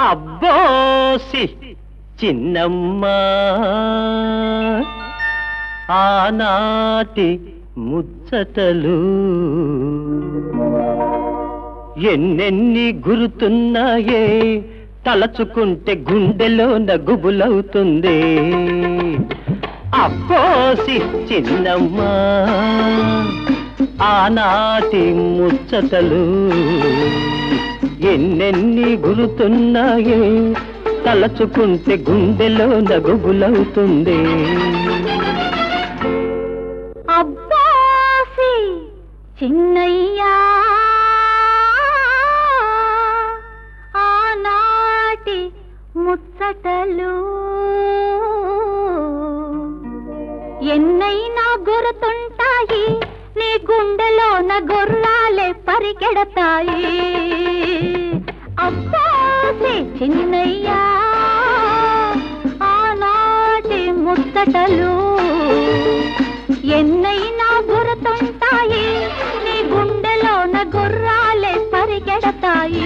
అబ్బోసి చిన్నమ్మ ఆనాటి ముచ్చటలు ఎన్నెన్ని గురుతున్నాయే తలచుకుంటే గుండెలో నగుబులవుతుంది అబ్బోసి చిన్నమ్మ ఆనాటి ముచ్చటలు ఎన్నెన్ని గురుతున్నాయే తలచుకుంటే గుండెలో నగుబులవుతుంది అబ్బాసి చిన్నయ్యా ఆనాటి ముచ్చటలు ఎన్నైనా గుర్తుంటాయి నీ గుండెలోన గుర్రాలే పరిగెడతాయి అబ్బాసి చిన్నయ్యా ఆనాటి ముచ్చటలు ఎన్నైనా గుర్తుంటాయి నీ గుండెలోన గుర్రాలే పరిగెడతాయి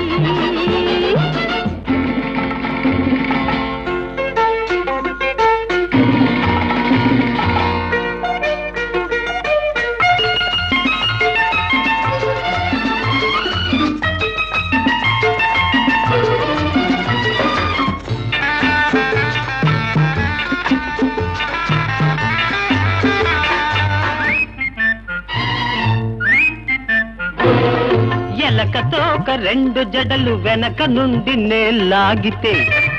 ఎలకతో ఒక రెండు జడలు వెనక నుండి నేలాగితే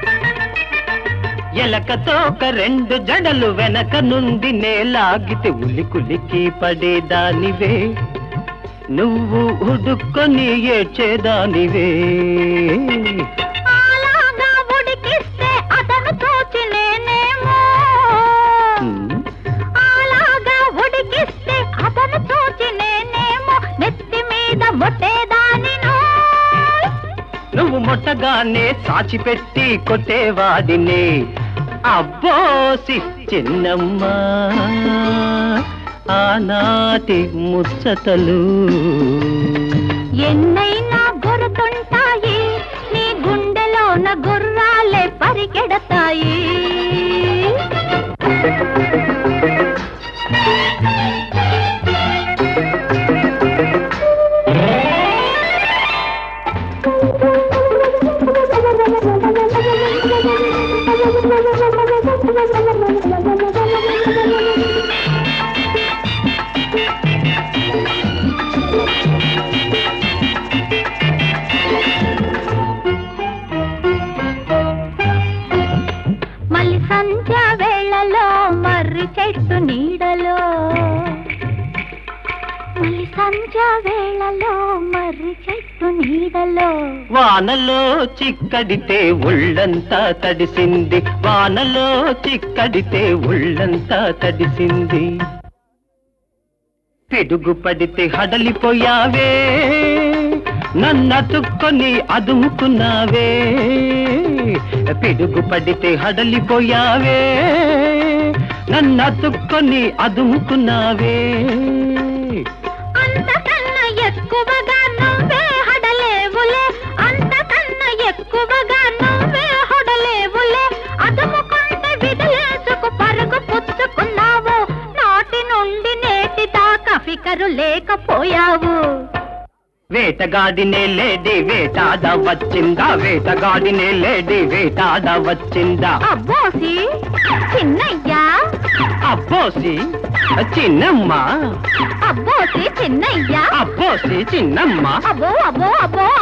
ఎలకతో ఒక రెండు జడలు వెనక నుండి నేలాగితే ఉలికులికి పడేదానివే నువ్వు ఉడుక్కొని ఏడ్చేదానివే నువ్వు మొట్టగానే సాచిపెట్టి కొట్టేవాడిని అబ్బోసి చిన్నమ్మ ఆనాటి ముచ్చటలు ఎన్నైనా గుర్తుంటాయి నీ గుండెలోన గుర్రాలే పరిగెడతాయి మళ్ళీ సంధ్య వేళలో మర్రి చెట్టు నీడలో మళ్ళీ సంధ్య వేళలో మర్రి చెట్టు నీడలో వానలో చిక్కడితే ఒళ్ళంతా తడిసింది వానలో చిక్కడితే ఒళ్ళంతా తడిసింది పిడుగు పడితే హడలిపోయావే నన్నతుక్కొని అదుముకున్నావే పిడుగు పడితే హడలిపోయావే నన్నతుక్కొని అదుముకున్నావే అంతకన్నా ఎక్కువగా నువ్వే హడలేవులే అంతకన్నా ఎక్కువగా నువ్వే హడలేవులే అదుముకుంటే విదిలేసుకు పరుగు పుచ్చుకున్నావు నాటి నుండి నేటి దాకా ఫికరు లేకపోయావు వేటగాడినే లేడి వేటాడ వచ్చిందా వేటగాడినే లేడి వేటాడ వచ్చిందా అబ్బోసి చిన్నయ్యా అబ్బోసి చిన్నమ్మ అబ్బోసి చిన్నయ్యా అబ్బోసి చిన్నమ్మ అబ్బో అబ్బో అబ్బో